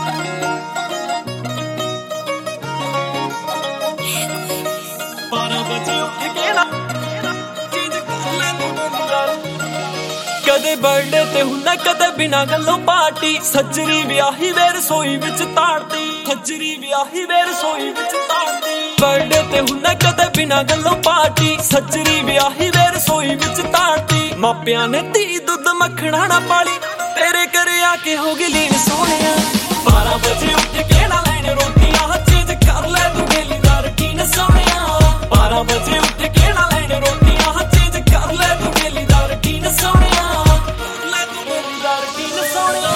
12 ਵਜੇ ਉੱਠ ਕੇ ਨਾ ਚੀਜ਼ ਕਰ ਲੈ ਤੂੰ ਕਦੇ ਬਰਥਡੇ ਤੇ ਹੁੰਦਾ ਕਦੇ ਬਿਨਾਂ ਗੱਲੋਂ ਪਾਰਟੀ ਸੱਜਰੀ ਵਿਆਹੀ ਵੇ ਰਸੋਈ ਵਿੱਚ ਤਾੜਦੀ ਸੱਜਰੀ ਵਿਆਹੀ ਵੇ ਰਸੋਈ ਵਿੱਚ ਤਾੜਦੀ ਬਰਥਡੇ ਤੇ ਹੁੰਦਾ ਕਦੇ ਬਿਨਾਂ ਗੱਲੋਂ ਪਾਰਟੀ ਸੱਜਰੀ ਵਿਆਹੀ ਵੇ ਰਸੋਈ ਵਿੱਚ ਤਾੜਦੀ ਮਾਪਿਆਂ ਨੇ ਧੀ ਦੁੱਧ ਮੱਖਣਾ ਨਾ ਪਾਲੀ ਤੇਰੇ ਘਰੇ ਆ ਕੇ ਹੋ ਗਈ ਲੀਨ ਸੋਹਣਿਆ 12 ਵਜੇ ਉੱਠ ਕੇ ਨਾ ਲੈਣ ਰੋਟੀਆਂ ਚੀਜ਼ ਕਰ ਲੈ ਤੂੰ ਡੇਲੀ ਦਾ ਰੁਟੀਨ ਸੋਹਣਿਆ 12 ਵਜੇ ਉੱਠ ਕੇ ਨਾ ਲੈਣ ਰੋਟੀਆਂ ਚੀਜ਼ ਕਰ ਲੈ ਤੂੰ ਡੇਲੀ ਦਾ ਰੁਟੀਨ ਸੋਹਣਿਆ ਲੈ ਤੂੰ ਡੇਲੀ ਦਾ ਰੁਟੀਨ ਸੋਹਣਿਆ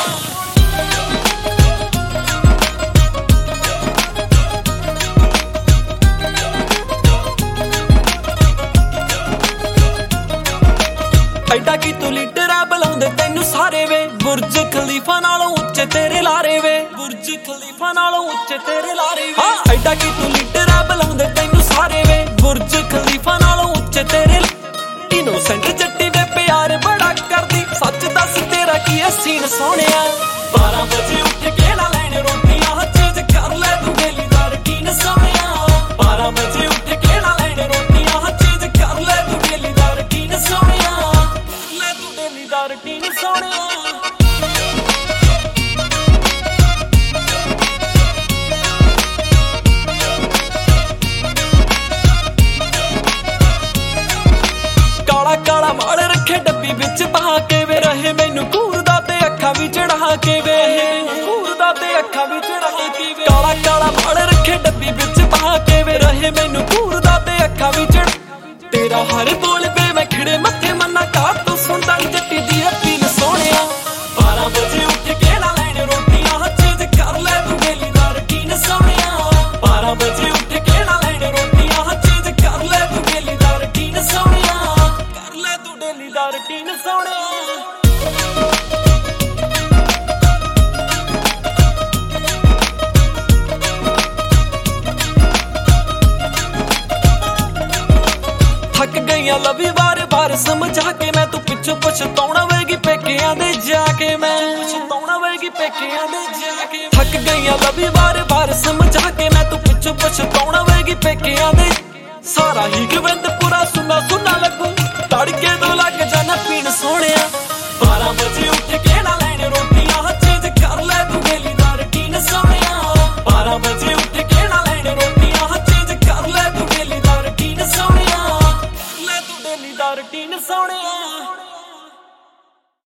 ਐਡਾ ਕੀ ਤੂੰ ਲੀਡਰ ਆ ਬੁਲਾਉਂਦੇ ਤੈਨੂੰ ਸਾਰੇ ਵੇ ਬੁਰਜ ਖਲੀਫਾ ਨਾਲੋਂ ਉੱਚੇ ਤੇਰੇ ਲਾਰੇ ਵੇ ਬੁਰਜ ਖਲੀਫਾ ਨਾਲੋਂ ਉੱਚੇ ਤੇਰੇ ਲਾਰੇ ਵੇ ਹਾਂ ਐਡਾ ਕੀ ਤੂੰ ਲੀਡਰ ਆ ਬੁਲਾਉਂਦੇ ਤੈਨੂੰ ਸਾਰੇ ਵੇ ਬੁਰਜ ਖਲੀਫਾ ਨਾਲੋਂ ਉੱਚੇ ਤੇਰੇ ਇਨੋਸੈਂਟ ਜੱਟੀ ਵੇ ਪਿਆਰ ਬੜਾ ਕਰਦੀ ਸੱਚ ਦੱਸ ਤੇਰਾ ਕੀ ਐ ਸੀਨ ਸੋਹਣਿਆ 12 ਵਜੇ ਉੱਠ ਕੇ ਨਾ ਲੈਣ ਰੋਟੀਆਂ ਚੀਜ਼ ਕਰ ਲੈ ਤੂੰ ਡੇਲੀ ਦਾ ਰੁਟੀਨ ਸੋਹਣਿਆ 12 ਵਜੇ ਉੱਠ ਕੇ ਨਾ ਲੈਣ ਰੋਟੀਆਂ ਚੀਜ਼ ਕਰ ਲੈ ਤੂੰ ਡੇਲੀ ਦਾ ਰੁਟੀਨ ਸੋਹਣਿਆ ਲੈ ਤੂੰ ਡੇਲੀ ਦਾ ਰੁਟੀਨ ਸੋਹਣਿਆ ਕਾਲਾ ਵਾਲ ਰੱਖੇ ਡੱਬੀ ਵਿੱਚ ਪਾ ਕੇ ਵੇ ਰਹੇ ਮੈਨੂੰ ਘੂਰਦਾ ਤੇ ਅੱਖਾਂ ਵੀ ਚੜਾ ਕੇ ਵੇ ਘੂਰਦਾ ਤੇ ਅੱਖਾਂ ਵੀ ਚੜਾ ਕੇ ਵੇ ਕਾਲਾ ਵਾਲ ਰੱਖੇ ਡੱਬੀ ਵਿੱਚ ਪਾ ਕੇ ਵੇ ਰਹੇ ਮੈਨੂੰ ਘੂਰਦਾ ਤੇ ਅੱਖਾਂ ਵੀ ਚੜ ਤੇਰਾ ਹਰ ਬੋਲ ਵੇ ਮੈਂ ਖਿੜੇ ਮੱਥੇ ਮੰਨਾ ਕਾਰ ਤੋਂ ਸੁਣਦਾ ਜੱਟੀ ਦੀ ਅਪੀਲ ਸੋਹਣਿਆ 12 ਵਜੇ ਉੱਠ ਕੇ ਨਾ ਲੈਣ ਰੋਟੀਆਂ ਚੀਜ਼ ਕਰ ਲੈ ਤੂੰ ਡੇਲੀ ਦਾ ਰੁਟੀਨ ਸੋਹਣਿਆ 12 ਵਜੇ ਉੱਠ ਕੇ ਨਾ ਲੈਣ ਰੋਟੀਆਂ ਚੀਜ਼ ਕਰ ਲੈ ਤੂੰ ਡੇਲੀ ਦਾ ਰੁਟੀਨ ਸੋਹਣਿਆ ਤੂੰ ਡੇਲੀ ਦਾ ਰੁਟੀਨ ਸੋਹਣਿਆ ਥੱਕ ਗਈਆਂ ਲਵੀ ਵਾਰ ਸਮਝਾ ਕੇ ਮੈਂ ਤੂੰ ਪਿੱਛੋਂ ਪਛਤਾਉਣਾ ਵੇਗੀ ਪੇਕਿਆਂ ਦੇ ਜਾ ਕੇ ਮੈਂ ਪਛਤਾਉਣਾ ਵੇਗੀ ਪੇਕਿਆਂ ਦੇ ਜਾ ਕੇ ਥੱਕ ਗਈਆਂ ਲਵੀ ਵਾਰ ਸਮਝਾ ਕੇ ਮੈਂ ਤੂੰ ਪਿੱਛੋਂ ਪਛਤਾਉਣਾ ਵੇਗੀ ਪੇਕਿਆਂ ਦੇ ਸਾਰਾ ਹੀ ਗਵਿੰਦ ਪੂਰਾ ਸੁਣਾ ਲੱਗੂ ਤੜਕੇ ਦੋ